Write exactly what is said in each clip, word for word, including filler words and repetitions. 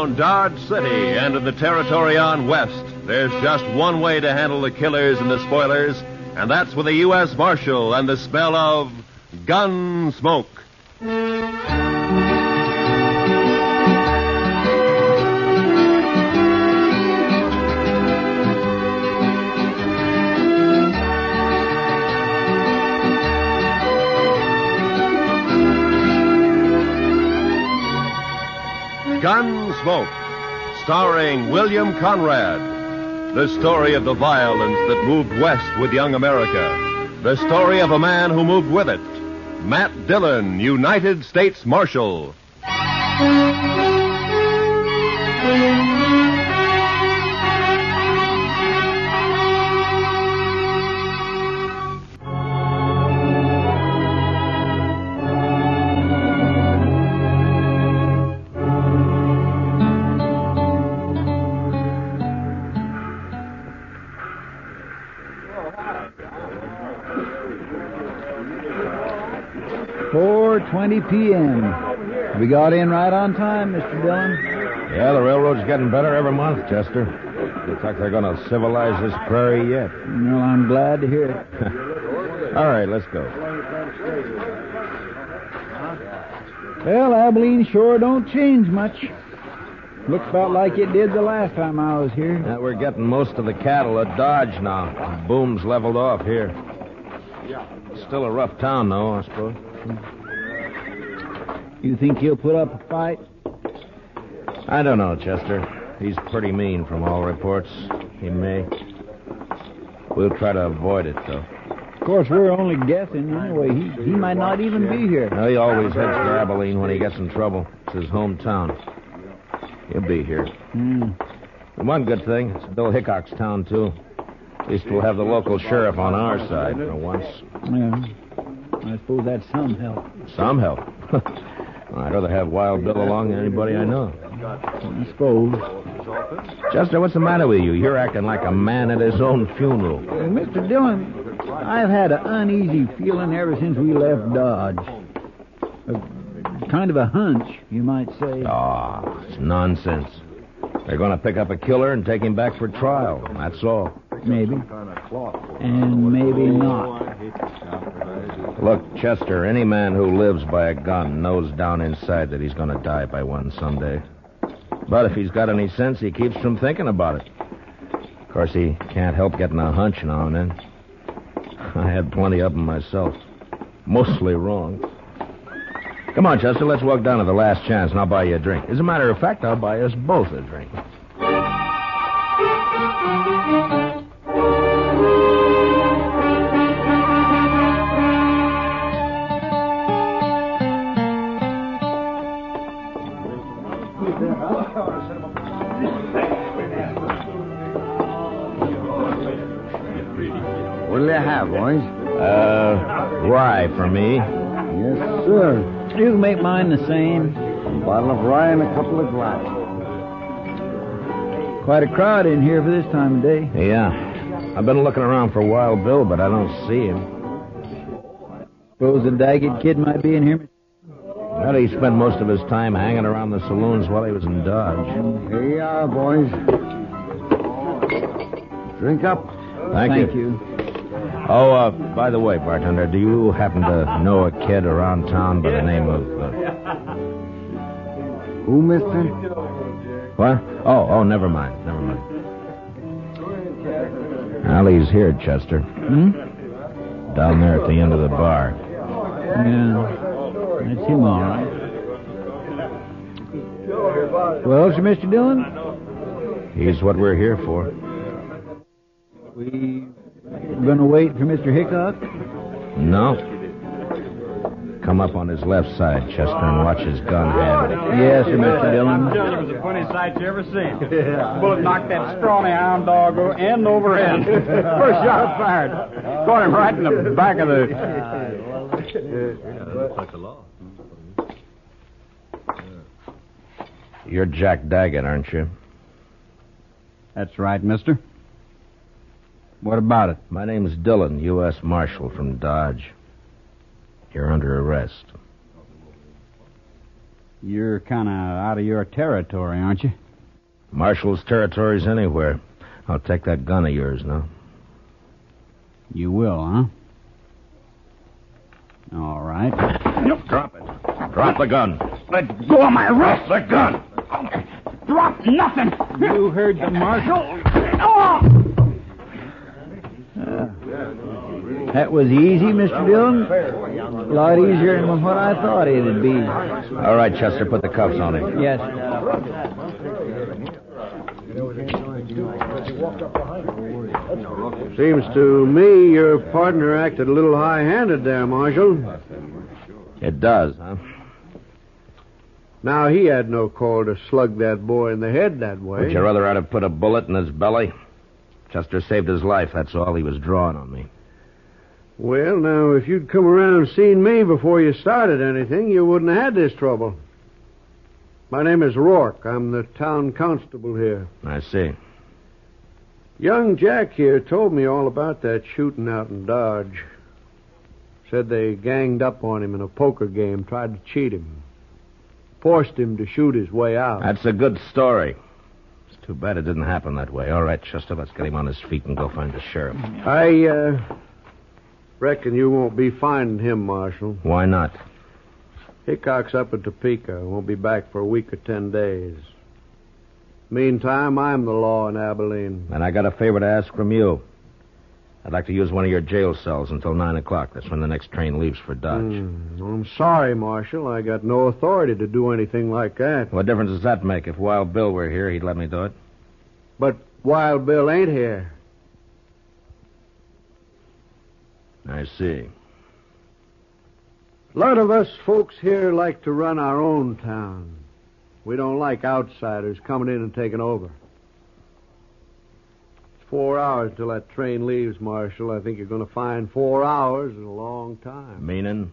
around Dodge City and in the territory on West, there's just one way to handle the killers and the spoilers, and that's with a U S Marshal and the smell of gun smoke. Gunsmoke, starring William Conrad. The story of the violence that moved west with young America. The story of a man who moved with it. Matt Dillon, United States Marshal. four twenty p.m. We got in right on time, Mister Dillon. Yeah, the railroad's getting better every month, Chester. Looks like they're going to civilize this prairie yet. Well, I'm glad to hear it. All right, let's go. Well, Abilene sure don't change much. Looks about like it did the last time I was here. Yeah, we're getting most of the cattle at Dodge now. The boom's leveled off here. Still a rough town, though, I suppose. You think he'll put up a fight? I don't know, Chester. He's pretty mean from all reports. He may. We'll try to avoid it, though. Of course, we're only guessing. Anyway, he, he might not even be here. No, he always heads for Abilene when he gets in trouble. It's his hometown. He'll be here. Mm. And one good thing, it's Bill Hickok's town, too. At least we'll have the local sheriff on our side for once. Yeah. I suppose that's some help. Some help? I'd rather have Wild Bill along than anybody I know. I suppose. Chester, what's the matter with you? You're acting like a man at his own funeral. Well, Mister Dillon, I've had an uneasy feeling ever since we left Dodge. A, kind of a hunch, you might say. Ah, it's nonsense. They're going to pick up a killer and take him back for trial. That's all. Maybe. And maybe not. Look, Chester, any man who lives by a gun knows down inside that he's going to die by one someday. But if he's got any sense, he keeps from thinking about it. Of course, he can't help getting a hunch now and then. I had plenty of them myself. Mostly wrong. Come on, Chester, let's walk down to the Last Chance and I'll buy you a drink. As a matter of fact, I'll buy us both a drink. What'll you have, boys? Uh, rye for me. Yes, sir. You make mine the same. A bottle of rye and a couple of glasses. Quite a crowd in here for this time of day. Yeah. I've been looking around for Wild Bill, but I don't see him. Suppose the Daggett kid might be in here? Well, he spent most of his time hanging around the saloons while he was in Dodge. Here you are, boys. Drink up. Thank, Thank you. you. Oh, uh, by the way, bartender, do you happen to know a kid around town by the name of... Uh... Who, mister? What? Oh, oh, never mind. Never mind. Well, he's here, Chester. Hmm? Down there at the end of the bar. Yeah. That's him, all right. Well, sir, Mister Dillon? He's what we're here for. We going to wait for Mister Hickok? No. Come up on his left side, Chester, and watch his gun handle. Yes, sir, Mister Dillon. It was the funniest sight you ever seen. The bullet knocked that scrawny hound dog end over end. First shot fired. Caught him right in the back of the... You're Jack Daggett, aren't you? That's right, mister. What about it? My name's Dillon, U S Marshal from Dodge. You're under arrest. You're kind of out of your territory, aren't you? Marshall's territory's anywhere. I'll take that gun of yours now. You will, huh? All right. Drop it. Drop the gun. Let go of my wrist. The gun. Drop nothing. You heard the marshal. That was easy, Mister Dillon. A lot easier than what I thought it'd be. All right, Chester, put the cuffs on him. Yes. Seems to me your partner acted a little high-handed there, Marshal. It does, huh? Now, he had no call to slug that boy in the head that way. Would you rather I'd have put a bullet in his belly? Chester saved his life, that's all. He was drawing on me. Well, now, if you'd come around and seen me before you started anything, you wouldn't have had this trouble. My name is Rourke. I'm the town constable here. I see. Young Jack here told me all about that shooting out in Dodge. Said they ganged up on him in a poker game, tried to cheat him. Forced him to shoot his way out. That's a good story. It's too bad it didn't happen that way. All right, Chester, let's get him on his feet and go find the sheriff. I, uh, reckon you won't be finding him, Marshal. Why not? Hickok's up at Topeka. Won't be back for a week or ten days. Meantime, I'm the law in Abilene. And I got a favor to ask from you. I'd like to use one of your jail cells until nine o'clock. That's when the next train leaves for Dodge. Mm, I'm sorry, Marshal. I got no authority to do anything like that. What difference does that make? If Wild Bill were here, he'd let me do it. But Wild Bill ain't here. I see. A lot of us folks here like to run our own town. We don't like outsiders coming in and taking over. It's four hours till that train leaves, Marshal. I think you're going to find four hours is a long time. Meaning?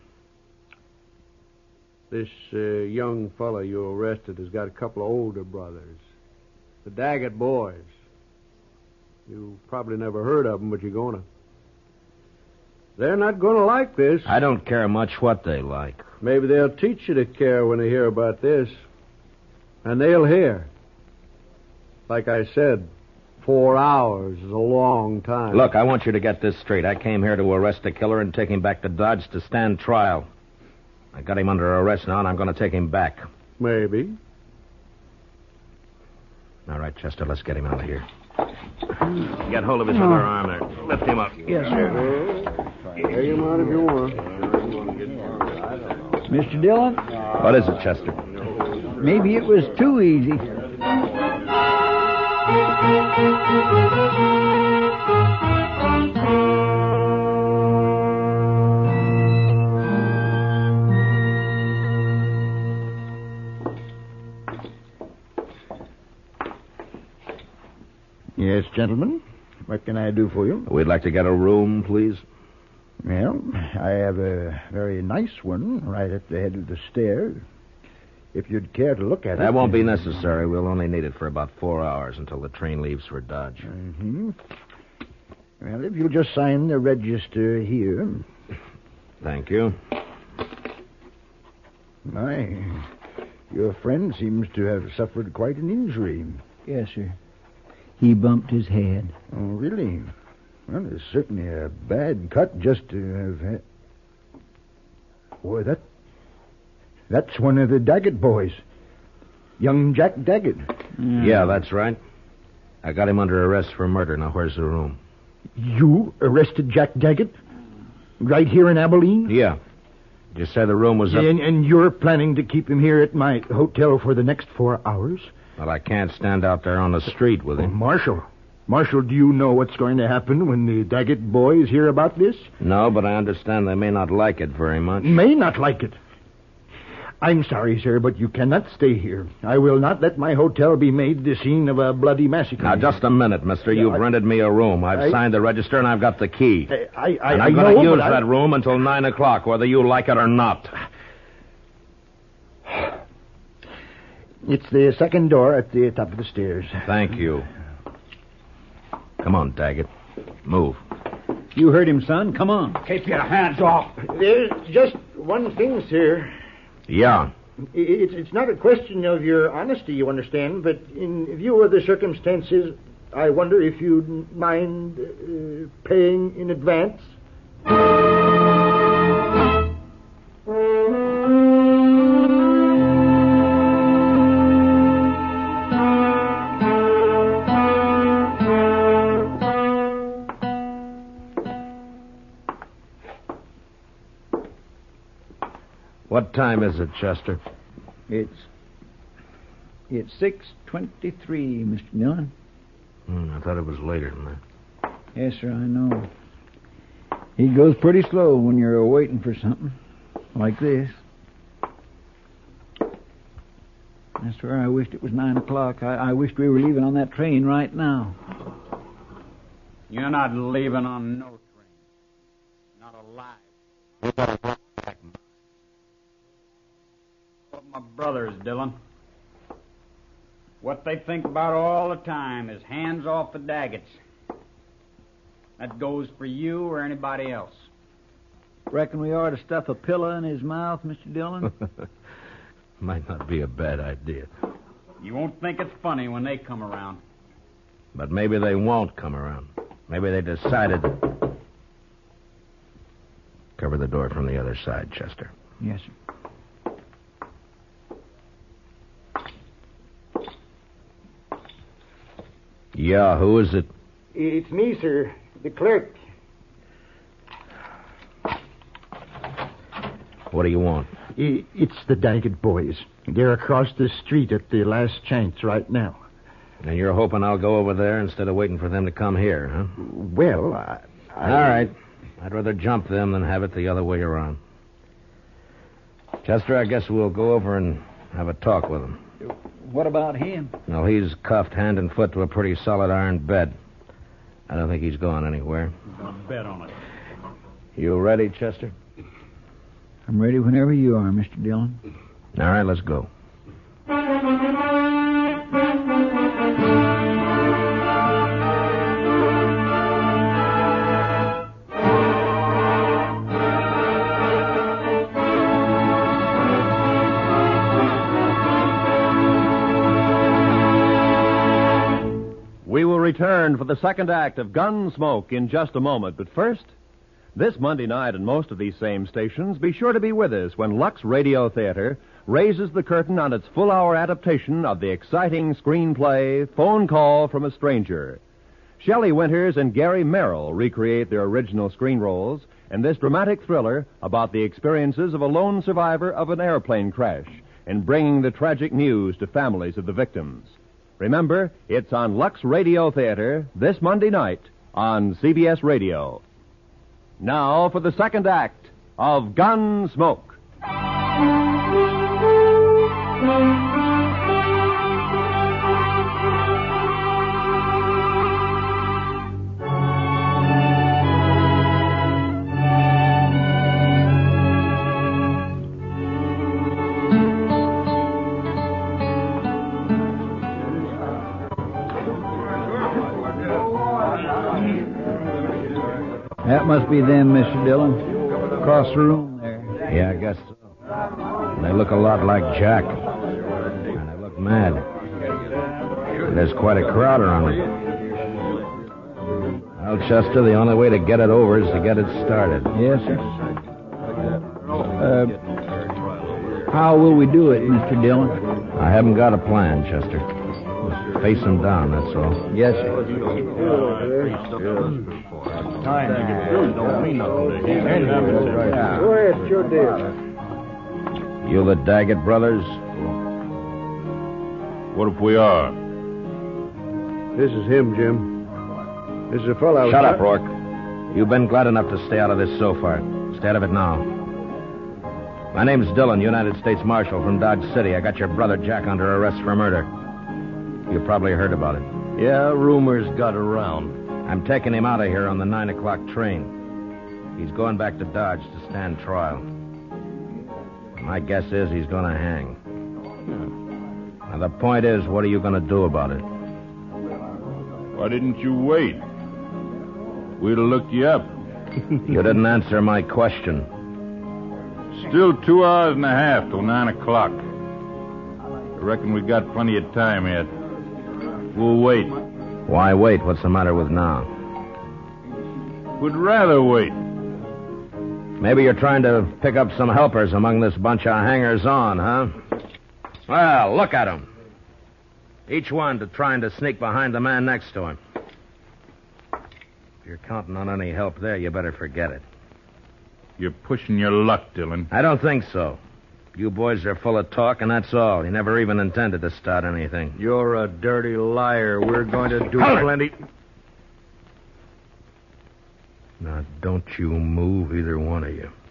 This uh, young fellow you arrested has got a couple of older brothers. The Daggett boys. You probably never heard of them, but you're going to. They're not going to like this. I don't care much what they like. Maybe they'll teach you to care when they hear about this. And they'll hear. Like I said, four hours is a long time. Look, I want you to get this straight. I came here to arrest the killer and take him back to Dodge to stand trial. I got him under arrest now, and I'm going to take him back. Maybe. All right, Chester, let's get him out of here. Get hold of his other arm there. Lift him up. Yes, sir. Take him out if you want. Mister Dillon? What is it, Chester? Maybe it was too easy. Yes, gentlemen. What can I do for you? We'd like to get a room, please. Well, I have a very nice one right at the head of the stairs. If you'd care to look at it... That won't be necessary. We'll only need it for about four hours until the train leaves for Dodge. Mm-hmm. Well, if you'll just sign the register here... Thank you. My, your friend seems to have suffered quite an injury. Yes, sir. He bumped his head. Oh, really? Well, it's certainly a bad cut just to have had... Boy, that... That's one of the Daggett boys. Young Jack Daggett. Mm. Yeah, that's right. I got him under arrest for murder. Now, where's the room? You arrested Jack Daggett? Right here in Abilene? Yeah. Did you say the room was up... And, and you're planning to keep him here at my hotel for the next four hours? Well, I can't stand out there on the street with him. Oh, Marshal. Marshal, do you know what's going to happen when the Daggett boys hear about this? No, but I understand they may not like it very much. May not like it. I'm sorry, sir, but you cannot stay here. I will not let my hotel be made the scene of a bloody massacre. Now, just a minute, mister. You've I, rented me a room. I've I, signed the register, and I've got the key. I, I, I, and I'm I going to know, use but that I... room until nine o'clock, whether you like it or not. It's the second door at the top of the stairs. Thank you. Come on, Daggett. Move. You heard him, son. Come on. Keep your hands off. There's just one thing, sir. Yeah. It's, it's not a question of your honesty, you understand, but in view of the circumstances, I wonder if you'd mind uh, paying in advance? What time is it, Chester? It's it's six twenty-three, Mister Dillon. Hmm, I thought it was later than that. Yes, sir, I know. He goes pretty slow when you're waiting for something like this. I swear I wished it was nine o'clock. I, I wished we were leaving on that train right now. You're not leaving on no train. Not alive. You better walk back. My brothers, Dillon. What they think about all the time is hands off the Daggets. That goes for you or anybody else. Reckon we ought to stuff a pillow in his mouth, Mister Dillon? Might not be a bad idea. You won't think it's funny when they come around. But maybe they won't come around. Maybe they decided... Cover the door from the other side, Chester. Yes, sir. Yeah, who is it? It's me, sir, the clerk. What do you want? It's the Daggett boys. They're across the street at the last chance right now. And you're hoping I'll go over there instead of waiting for them to come here, huh? Well, I... I... All right. I'd rather jump them than have it the other way around. Chester, I guess we'll go over and have a talk with him. What about him? Well, he's cuffed hand and foot to a pretty solid iron bed. I don't think he's going anywhere. I'll bet on it. You ready, Chester? I'm ready whenever you are, Mister Dillon. All right, let's go. We will return for the second act of Gunsmoke in just a moment. But first, this Monday night on most of these same stations, be sure to be with us when Lux Radio Theater raises the curtain on its full-hour adaptation of the exciting screenplay Phone Call from a Stranger. Shelley Winters and Gary Merrill recreate their original screen roles in this dramatic thriller about the experiences of a lone survivor of an airplane crash and bringing the tragic news to families of the victims. Remember, it's on Lux Radio Theater this Monday night on C B S Radio. Now for the second act of Gunsmoke. That must be them, Mister Dillon. Across the room there. Yeah, I guess so. They look a lot like Jack. And they look mad. There's quite a crowd around them. Well, Chester, the only way to get it over is to get it started. Yes, sir. Uh, how will we do it, Mister Dillon? I haven't got a plan, Chester. Just face them down, that's all. Yes, sir. Time to get through don't mean nothing to him. Go ahead, sure deal. You the Daggett brothers? What if we are? This is him, Jim. This is a fellow... Shut up, Rourke. You've been glad enough to stay out of this so far. Stay out of it now. My name's Dillon, United States Marshal from Dodge City. I got your brother Jack under arrest for murder. You probably heard about it. Yeah, rumors got around. I'm taking him out of here on the nine o'clock train. He's going back to Dodge to stand trial. My guess is he's going to hang. Now, the point is, what are you going to do about it? Why didn't you wait? We'd have looked you up. You didn't answer my question. Still two hours and a half till nine o'clock. reckon we got plenty of time yet. We'll wait. Why wait? What's the matter with now? Would rather wait. Maybe you're trying to pick up some helpers among this bunch of hangers-on, huh? Well, look at them. Each one to trying to sneak behind the man next to him. If you're counting on any help there, you better forget it. You're pushing your luck, Dillon. I don't think so. You boys are full of talk, and that's all. You never even intended to start anything. You're a dirty liar. We're going to do Hold it. plenty... Now, don't you move, either one of you.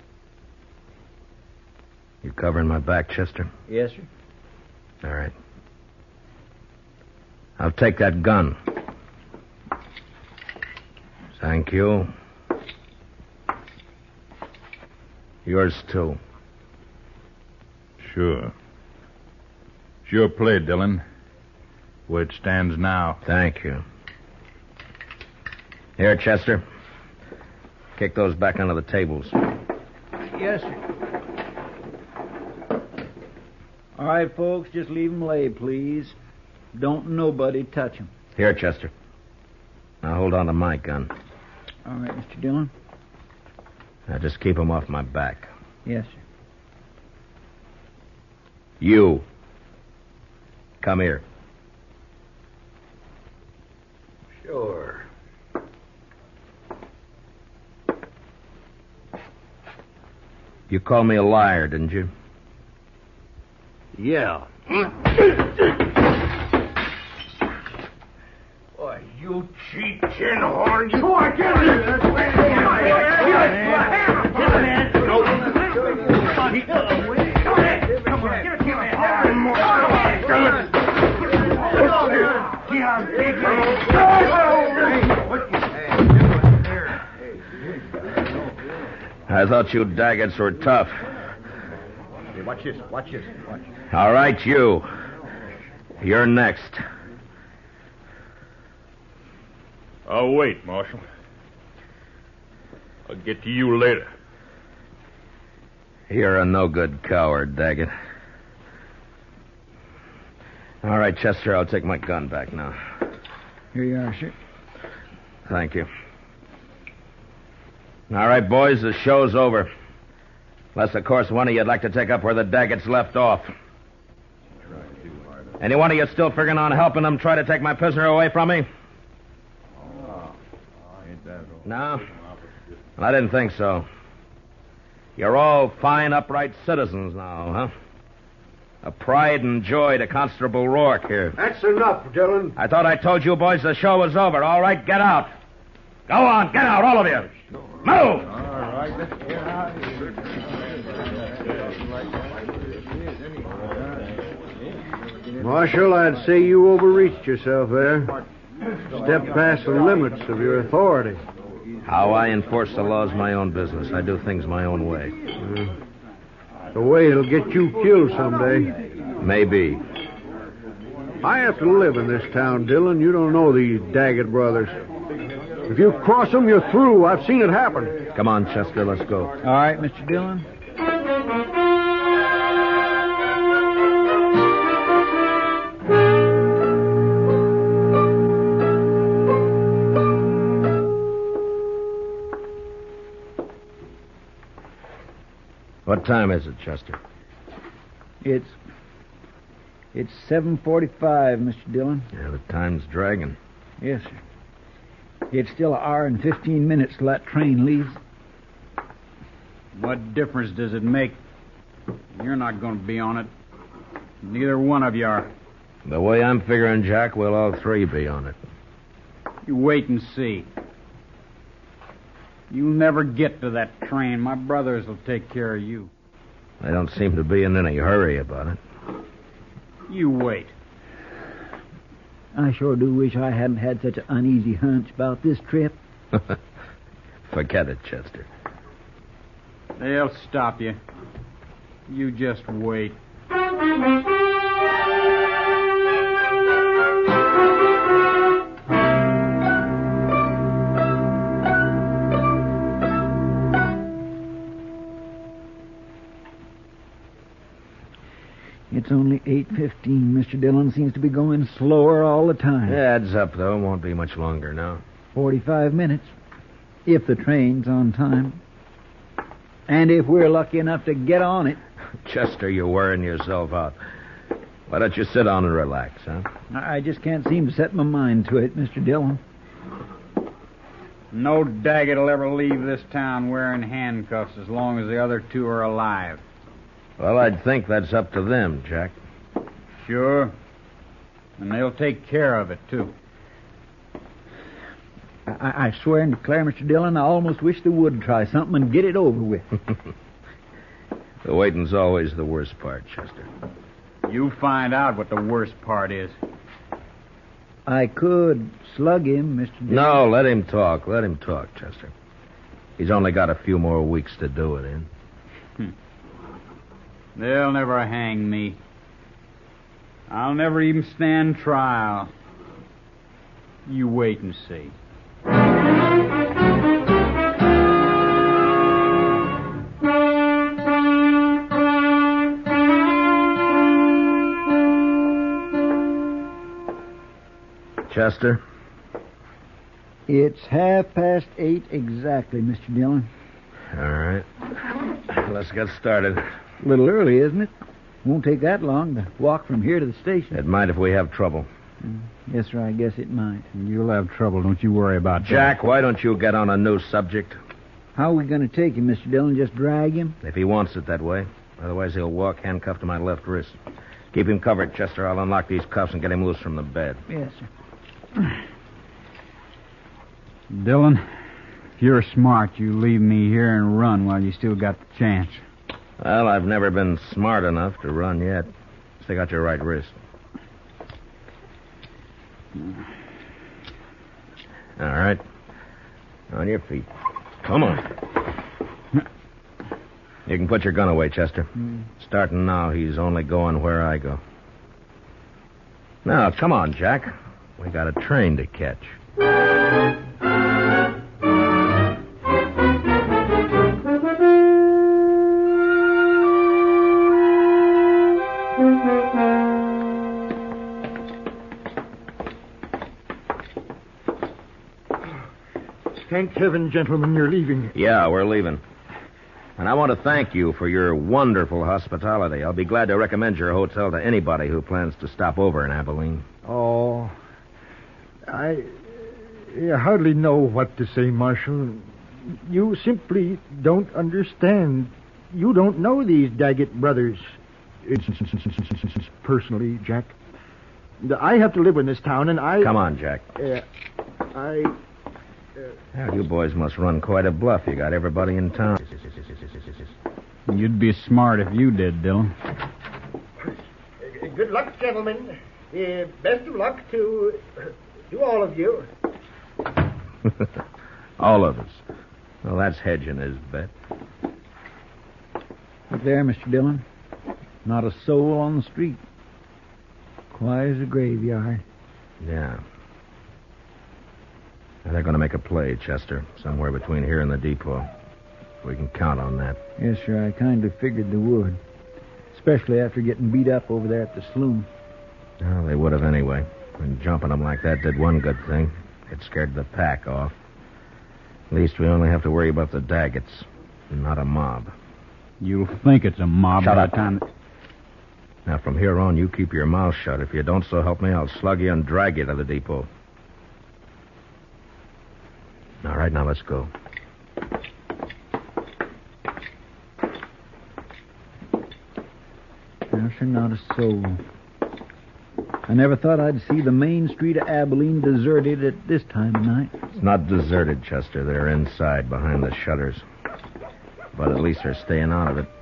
You covering my back, Chester? Yes, sir. All right. I'll take that gun. Thank you. Yours, too. Sure. Sure play, Dillon. Where it stands now. Thank you. Here, Chester. Kick those back onto the tables. Yes, sir. All right, folks, just leave 'em lay, please. Don't nobody touch 'em. Here, Chester. Now hold on to my gun. All right, Mister Dillon. Now just keep 'em off my back. Yes, sir. You. Come here. Sure. You called me a liar, didn't you? Yeah. Boy, you cheap tin horn. You are killing it. Come on, get a I thought you Daggets were tough. Hey, watch this, watch this, watch. All right, you. You're next. I'll wait, Marshal. I'll get to you later. You're a no-good coward, Daggett. All right, Chester, I'll take my gun back now. Here you are, sir. Thank you. All right, boys, the show's over. Unless, of course, one of you'd like to take up where the Daggets left off. Any one of you still figuring on helping them try to take my prisoner away from me? No? Well, I didn't think so. You're all fine, upright citizens now, huh? A pride and joy to Constable Rourke here. That's enough, Dillon. I thought I told you boys the show was over. All right, get out. Go on, get out, all of you. Move! All right, let's get out of here. Marshal, I'd say you overreached yourself there. Stepped past the limits of your authority. How I enforce the law's my own business. I do things my own way. Uh, the way it'll get you killed someday. Maybe. I have to live in this town, Dillon. You don't know these Daggett brothers. If you cross them, you're through. I've seen it happen. Come on, Chester, let's go. All right, Mister Dillon. What time is it, Chester? It's... It's seven forty-five, Mister Dillon. Yeah, the time's dragging. Yes, sir. It's still an hour and fifteen minutes till that train leaves. What difference does it make? You're not going to be on it. Neither one of you are. The way I'm figuring, Jack, we'll all three be on it. You wait and see. You'll never get to that train. My brothers will take care of you. They don't seem to be in any hurry about it. You wait. I sure do wish I hadn't had such an uneasy hunch about this trip. Forget it, Chester. They'll stop you. You just wait. It's only eight fifteen. Mister Dillon seems to be going slower all the time. Adds up, though. Won't be much longer now. Forty-five minutes, if the train's on time. And if we're lucky enough to get on it. Chester, you're wearing yourself out. Why don't you sit down and relax, huh? I just can't seem to set my mind to it, Mister Dillon. No Daggett will ever leave this town wearing handcuffs as long as the other two are alive. Well, I'd think that's up to them, Jack. Sure. And they'll take care of it, too. I, I swear and declare, Mister Dillon, I almost wish they would try something and get it over with. The waiting's always the worst part, Chester. You find out what the worst part is. I could slug him, Mister Dillon. No, let him talk. Let him talk, Chester. He's only got a few more weeks to do it in. They'll never hang me. I'll never even stand trial. You wait and see. Chester? It's half past eight exactly, Mister Dillon. All right. Let's get started. A little early, isn't it? Won't take that long to walk from here to the station. It might if we have trouble. Mm, yes, sir, I guess it might. You'll have trouble, don't you worry about that. Jack, why don't you get on a new subject? How are we going to take him, Mister Dillon? Just drag him? If he wants it that way. Otherwise, he'll walk handcuffed to my left wrist. Keep him covered, Chester. I'll unlock these cuffs and get him loose from the bed. Yes, sir. Dillon, if you're smart, you leave me here and run while you still got the chance. Well, I've never been smart enough to run yet. Stick out your right wrist. All right. On your feet. Come on. You can put your gun away, Chester. Mm. Starting now, he's only going where I go. Now, come on, Jack. We got a train to catch. Thank heaven, gentlemen, you're leaving. Yeah, we're leaving. And I want to thank you for your wonderful hospitality. I'll be glad to recommend your hotel to anybody who plans to stop over in Abilene. Oh, I, I hardly know what to say, Marshal. You simply don't understand. You don't know these Daggett brothers. Personally, Jack. I have to live in this town, and I... Come on, Jack. Uh, I... Well, you boys must run quite a bluff. You got everybody in town. You'd be smart if you did, Dillon. Good luck, gentlemen. Uh, best of luck to to all of you. All of us. Well, that's hedging his bet. Look there, Mister Dillon. Not a soul on the street. Quiet as a graveyard. Yeah. Now, they're going to make a play, Chester, somewhere between here and the depot. We can count on that. Yes, sir, I kind of figured they would. Especially after getting beat up over there at the saloon. Well, they would have anyway. And jumping them like that did one good thing. It scared the pack off. At least we only have to worry about the Daggets, and not a mob. You'll think it's a mob Shut by up. the time... Now, from here on, you keep your mouth shut. If you don't, so help me, I'll slug you and drag you to the depot. All right, now let's go. No, sir, not a soul. I never thought I'd see the main street of Abilene deserted at this time of night. It's not deserted, Chester. They're inside, behind the shutters. But at least they're staying out of it.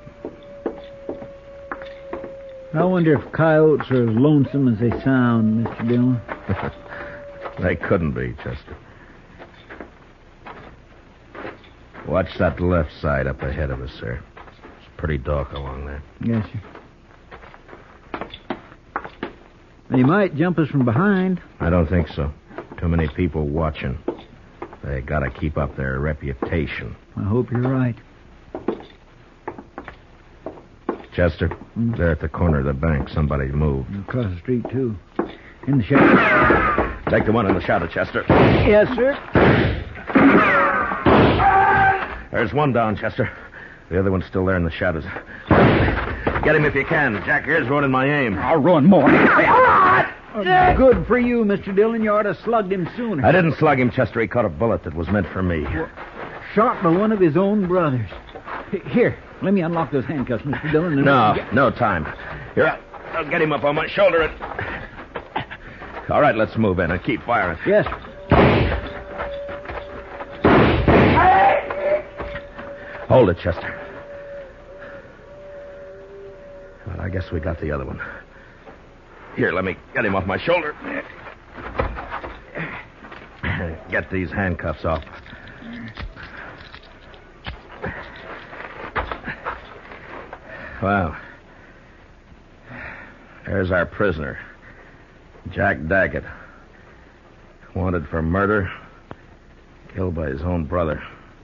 I wonder if coyotes are as lonesome as they sound, Mister Dillon. They couldn't be, Chester. Watch that left side up ahead of us, sir. It's pretty dark along there. Yes, sir. They might jump us from behind. I don't think so. Too many people watching. They gotta keep up their reputation. I hope you're right. Chester. There at the corner of the bank, somebody moved. Across the street, too. In the shadow. Take the one in the shadow, Chester. Yes, sir. There's one down, Chester. The other one's still there in the shadows. Get him if you can. Jack here's ruining my aim. I'll run more. Uh, good for you, Mister Dillon. You ought to have slugged him sooner. I didn't slug him, Chester. He caught a bullet that was meant for me. Shot by one of his own brothers. Here, let me unlock those handcuffs, Mister Dillon. and- No, no time. Here, I'll, I'll get him up on my shoulder and... All right, let's move in and keep firing. Yes. Hold it, Chester. Well, I guess we got the other one. Here, let me get him off my shoulder. Get these handcuffs off. Well, there's our prisoner, Jack Daggett. Wanted for murder, killed by his own brother.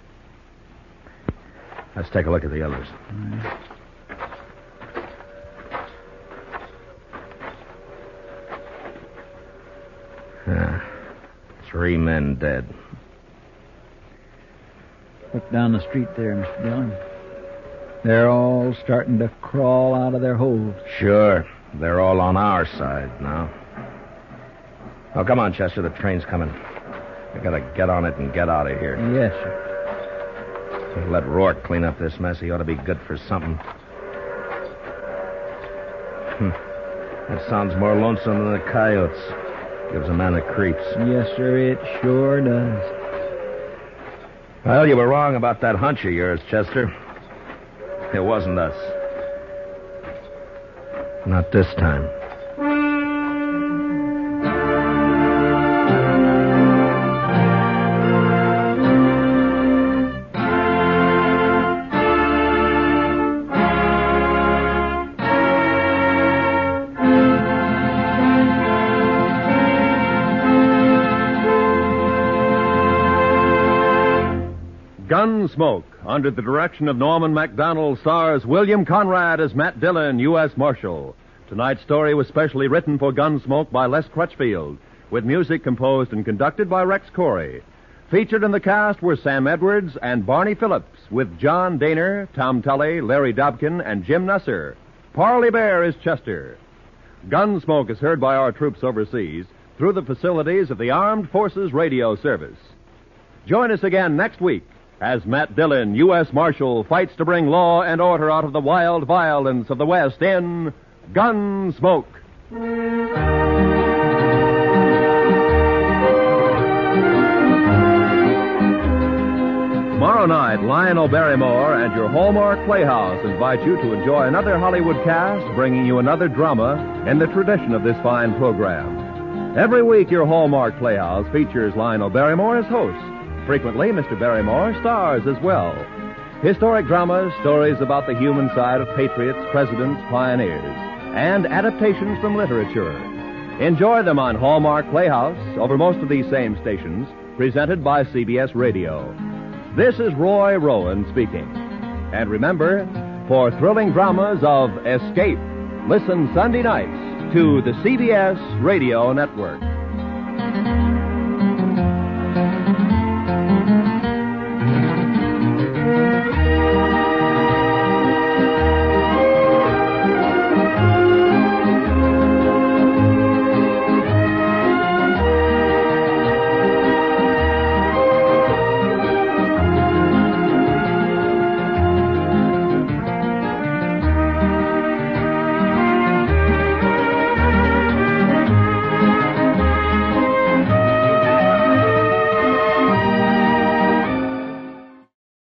Let's take a look at the others. Ah, three men dead. Look down the street there, Mister Dillon. They're all starting to crawl out of their holes. Sure. They're all on our side now. Oh, come on, Chester. The train's coming. We gotta get on it and get out of here. Yes, sir. Let Rourke clean up this mess. He ought to be good for something. Hmm. That sounds more lonesome than the coyotes. Gives a man the creeps. Yes, sir, it sure does. Well, you were wrong about that hunch of yours, Chester. It wasn't us. Not this time. Gunsmoke, under the direction of Norman MacDonald, stars William Conrad as Matt Dillon, U S Marshal. Tonight's story was specially written for Gunsmoke by Les Crutchfield, with music composed and conducted by Rex Corey. Featured in the cast were Sam Edwards and Barney Phillips, with John Daner, Tom Tully, Larry Dobkin, and Jim Nusser. Parley Bear is Chester. Gunsmoke is heard by our troops overseas through the facilities of the Armed Forces Radio Service. Join us again next week as Matt Dillon, U S Marshal, fights to bring law and order out of the wild violence of the West in Gunsmoke. Tomorrow night, Lionel Barrymore and your Hallmark Playhouse invite you to enjoy another Hollywood cast bringing you another drama in the tradition of this fine program. Every week, your Hallmark Playhouse features Lionel Barrymore as host. Frequently, Mister Barrymore stars as well. Historic dramas, stories about the human side of patriots, presidents, pioneers, and adaptations from literature. Enjoy them on Hallmark Playhouse over most of these same stations, presented by C B S Radio. This is Roy Rowan speaking. And remember, for thrilling dramas of escape, listen Sunday nights to the C B S Radio Network.